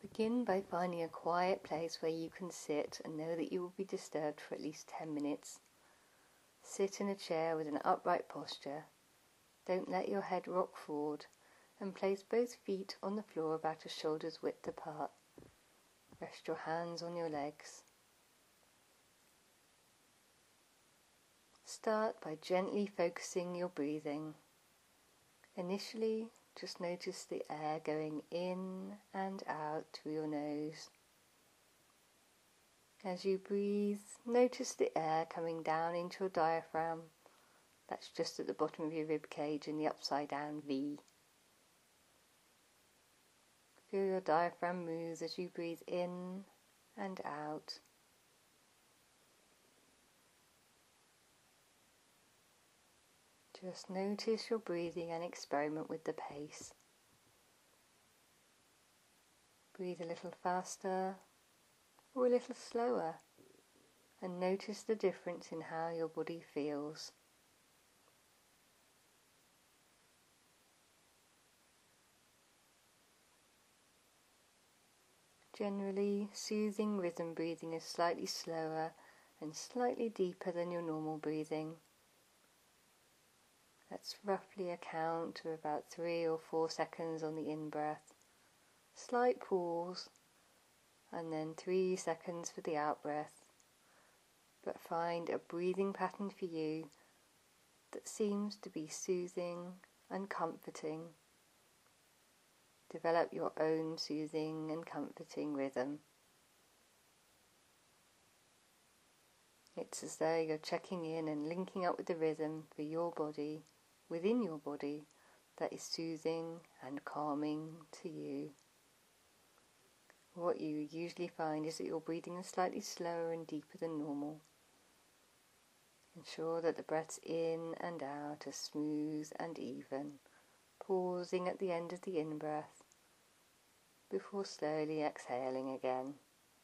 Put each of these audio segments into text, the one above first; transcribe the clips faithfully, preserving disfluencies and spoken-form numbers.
Begin by finding a quiet place where you can sit and know that you will be disturbed for at least ten minutes. Sit in a chair with an upright posture. Don't let your head rock forward, and place both feet on the floor about a shoulder's width apart. Rest your hands on your legs. Start by gently focusing your breathing. Initially, just notice the air going in and out through your nose. As you breathe, notice the air coming down into your diaphragm. That's just at the bottom of your rib cage in the upside down V. Feel your diaphragm move as you breathe in and out. Just notice your breathing and experiment with the pace. Breathe a little faster or a little slower, and notice the difference in how your body feels. Generally, soothing rhythm breathing is slightly slower and slightly deeper than your normal breathing. Let's roughly a count of about three or four seconds on the in-breath. Slight pause, and then three seconds for the out-breath. But find a breathing pattern for you that seems to be soothing and comforting. Develop your own soothing and comforting rhythm. It's as though you're checking in and linking up with the rhythm for your body, within your body, that is soothing and calming to you. What you usually find is that your breathing is slightly slower and deeper than normal. Ensure that the breaths in and out are smooth and even, pausing at the end of the in-breath before slowly exhaling again.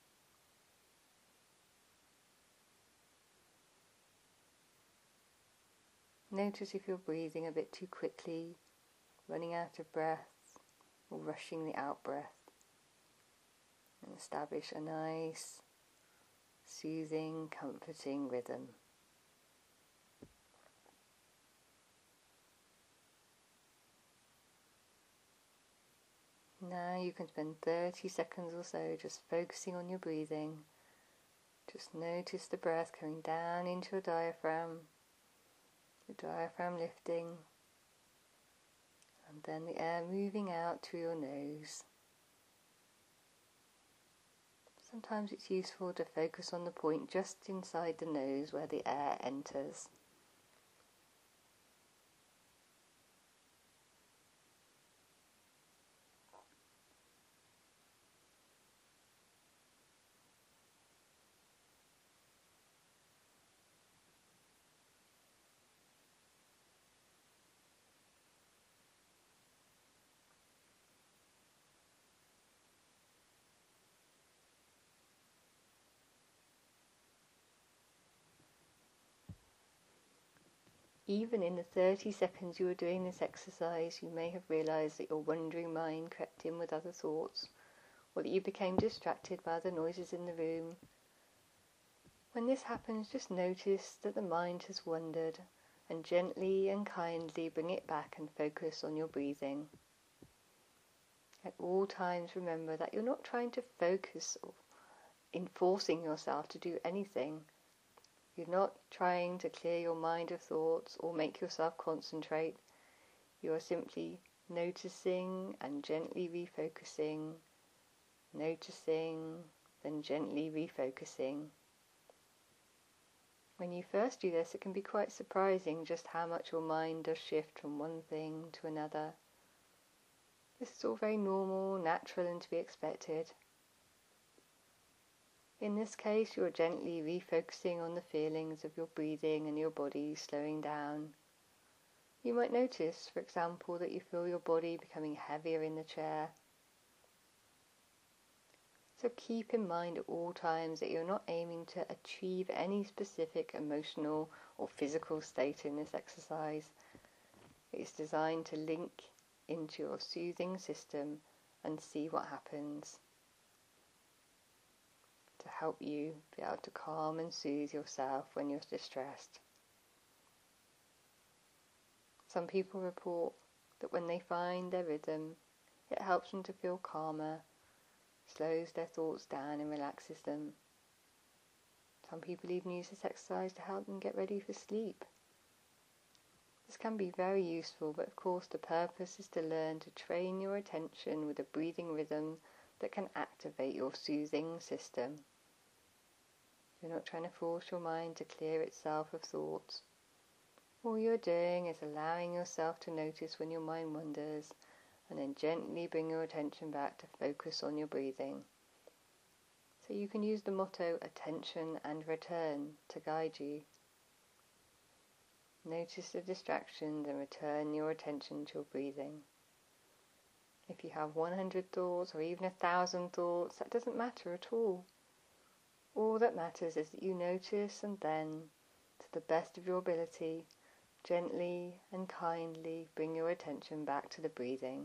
Notice if you're breathing a bit too quickly, running out of breath, or rushing the out-breath. And establish a nice, soothing, comforting rhythm. Now you can spend thirty seconds or so just focusing on your breathing. Just notice the breath coming down into your diaphragm, your diaphragm lifting, and then the air moving out through your nose. Sometimes it's useful to focus on the point just inside the nose where the air enters. Even in the thirty seconds you were doing this exercise, you may have realized that your wandering mind crept in with other thoughts, or that you became distracted by the noises in the room. When this happens, just notice that the mind has wandered, and gently and kindly bring it back and focus on your breathing. At all times remember that you're not trying to focus or enforcing yourself to do anything. You're not trying to clear your mind of thoughts or make yourself concentrate. You are simply noticing and gently refocusing, noticing, then gently refocusing. When you first do this, it can be quite surprising just how much your mind does shift from one thing to another. This is all very normal, natural, and to be expected. In this case, you are gently refocusing on the feelings of your breathing and your body slowing down. You might notice, for example, that you feel your body becoming heavier in the chair. So keep in mind at all times that you're not aiming to achieve any specific emotional or physical state in this exercise. It's designed to link into your soothing system and see what happens. to help you be able to calm and soothe yourself when you're distressed. Some people report that when they find their rhythm, it helps them to feel calmer, slows their thoughts down and relaxes them. Some people even use this exercise to help them get ready for sleep. This can be very useful, but of course the purpose is to learn to train your attention with a breathing rhythm that can activate your soothing system. You're not trying to force your mind to clear itself of thoughts. All you're doing is allowing yourself to notice when your mind wanders, and then gently bring your attention back to focus on your breathing. So you can use the motto attention and return to guide you. Notice the distractions and return your attention to your breathing. If you have one hundred thoughts or even a thousand thoughts, that doesn't matter at all. All that matters is that you notice and then, to the best of your ability, gently and kindly bring your attention back to the breathing.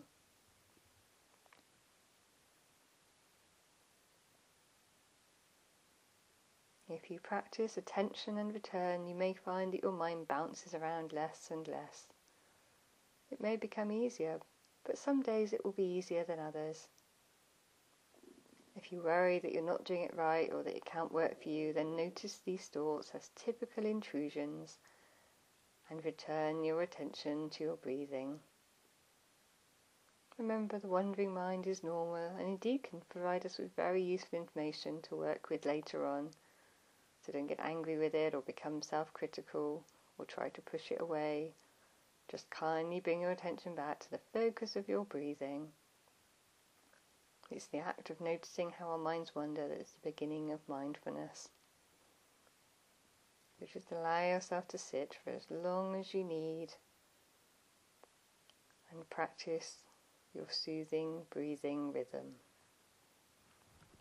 If you practice attention and return, you may find that your mind bounces around less and less. It may become easier, but some days it will be easier than others. If you worry that you're not doing it right or that it can't work for you, then notice these thoughts as typical intrusions and return your attention to your breathing. Remember, the wandering mind is normal and indeed can provide us with very useful information to work with later on. So don't get angry with it or become self-critical or try to push it away. Just kindly bring your attention back to the focus of your breathing. It's the act of noticing how our minds wander that is the beginning of mindfulness. So just allow yourself to sit for as long as you need and practice your soothing breathing rhythm.